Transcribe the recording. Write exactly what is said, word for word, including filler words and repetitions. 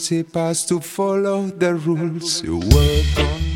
principles to follow the rules. You work on